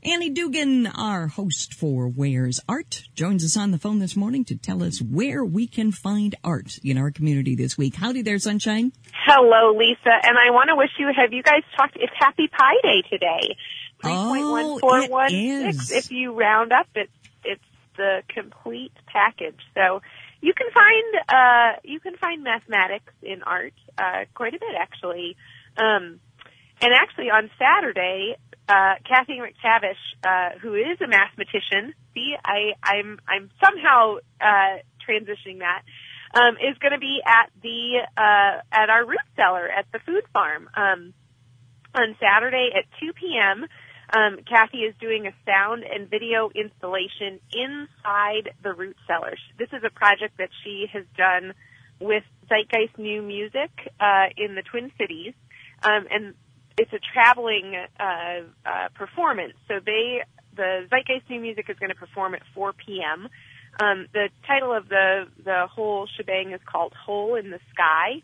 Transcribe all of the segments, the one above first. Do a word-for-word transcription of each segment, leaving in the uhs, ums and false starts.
Annie Dugan, our host for Where's Art, joins us on the phone this morning to tell us where we can find art in our community this week. Howdy there, Sunshine. Hello, Lisa, and I want to wish you, have you guys talked, it's Happy Pie Day today. three point one four one six. Oh, If you round up, it's, it's the complete package. So you can find, uh, you can find mathematics in art, uh, quite a bit actually. Um, and actually on Saturday, uh, Kathy McTavish, uh, who is a mathematician, see, I, I'm, I'm somehow, uh, transitioning that, um, is going to be at the, uh, at our root cellar at the food farm, um, on Saturday at two p.m. Um, Kathy is doing a sound and video installation inside the root cellar. This is a project that she has done with Zeitgeist New Music, uh, in the Twin Cities, um, and it's a traveling uh, uh, performance. So they, the Zeitgeist New Music is going to perform at four p.m. Um, the title of the the whole shebang is called "Hole in the Sky,"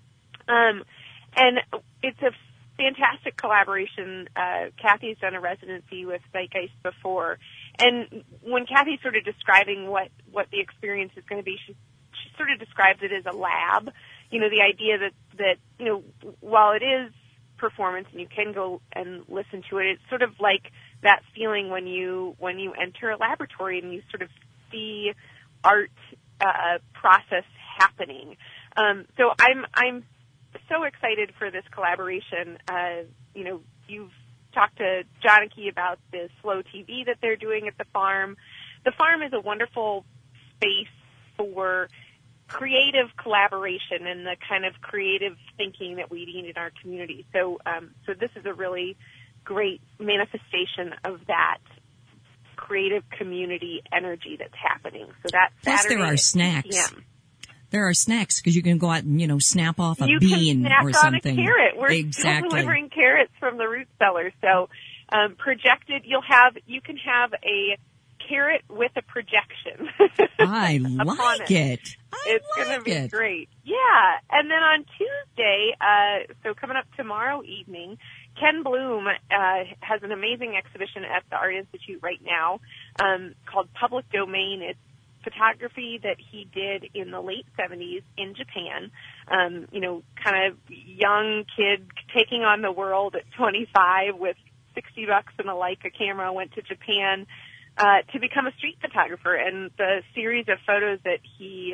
um, and it's a fantastic collaboration. Uh, Kathy's done a residency with Zeitgeist before, and when Kathy's sort of describing what what the experience is going to be, she she sort of describes it as a lab. You know, the idea that that you know, while it is performance and you can go and listen to it, it's sort of like that feeling when you when you enter a laboratory and you sort of see art uh, process happening. Um, so I'm I'm so excited for this collaboration. Uh, you know, you've talked to Jonike about the Slow T V that they're doing at the farm. The farm is a wonderful space for creative collaboration and the kind of creative thinking that we need in our community. So, um, so this is a really great manifestation of that creative community energy that's happening. So that's Plus Saturday there are at snacks. two p.m. There are snacks because you can go out and, you know, snap off a you bean can snap or on something. a carrot. We're exactly. still delivering carrots from the root cellar. So, um, projected, you'll have, you can have a carrot with a projection. I like it. it. I it's like going to be it. great. Yeah. And then on Tuesday, uh, so coming up tomorrow evening, Ken Bloom, uh, has an amazing exhibition at the Art Institute right now, um, called Public Domain. It's photography that he did in the late seventies in Japan. Um, you know, kind of young kid taking on the world at twenty-five with sixty bucks and a Leica camera, went to Japan, uh, to become a street photographer. And the series of photos that he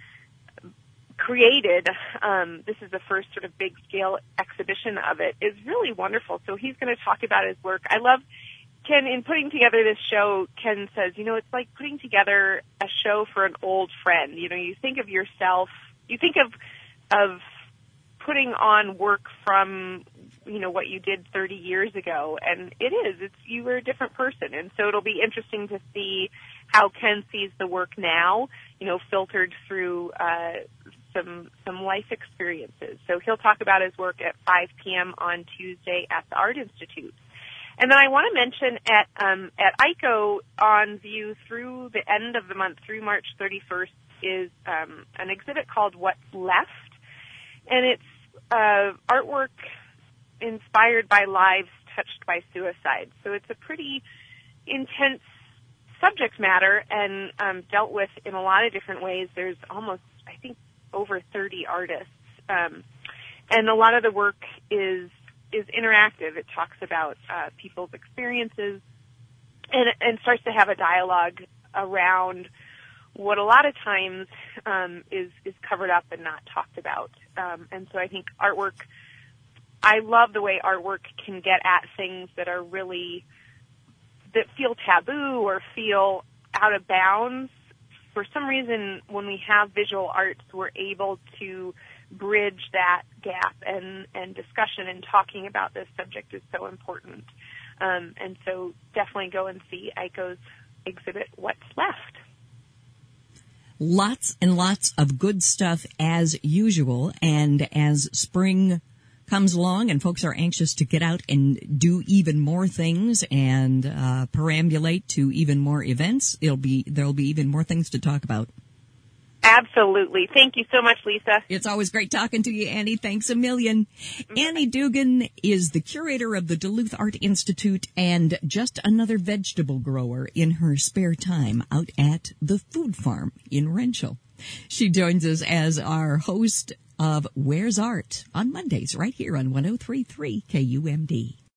created, um, this is the first sort of big scale exhibition of it, is really wonderful. So he's going to talk about his work. I love Ken, in putting together this show, Ken says, you know, it's like putting together a show for an old friend. You know, you think of yourself, you think of, of putting on work from, you know, what you did thirty years ago, and it is, it's, you were a different person. And so it'll be interesting to see how Ken sees the work now, you know, filtered through, uh, some, some life experiences. So he'll talk about his work at five p.m. on Tuesday at the Art Institute. And then I want to mention at um, at I C O on view through the end of the month, through March thirty-first, is um, an exhibit called What's Left, and it's uh, artwork inspired by lives touched by suicide. So it's a pretty intense subject matter and um, dealt with in a lot of different ways. There's almost, I think, over thirty artists, um, and a lot of the work is is interactive. It talks about uh, people's experiences and, and starts to have a dialogue around what a lot of times um, is is covered up and not talked about. Um, and so I think artwork, I love the way artwork can get at things that are really, that feel taboo or feel out of bounds. For some reason, when we have visual arts, we're able to bridge that gap, and, and discussion and talking about this subject is so important. Um, and so definitely go and see I C O's exhibit, What's Left. Lots and lots of good stuff as usual, and as spring comes along and folks are anxious to get out and do even more things and uh, perambulate to even more events, it'll be there'll be even more things to talk about. Absolutely. Thank you so much, Lisa. It's always great talking to you, Annie. Thanks a million. Annie Dugan is the curator of the Duluth Art Institute and just another vegetable grower in her spare time out at the Food Farm in Wrenchell. She joins us as our host of Where's Art on Mondays right here on one oh three point three K U M D.